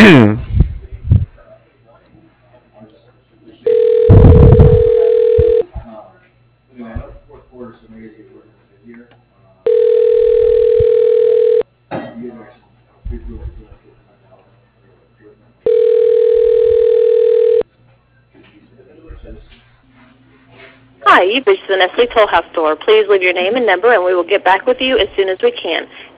Hi, you've reached the Nestle Toll House store. Please leave your name and number, and we will get back with you as soon as we can.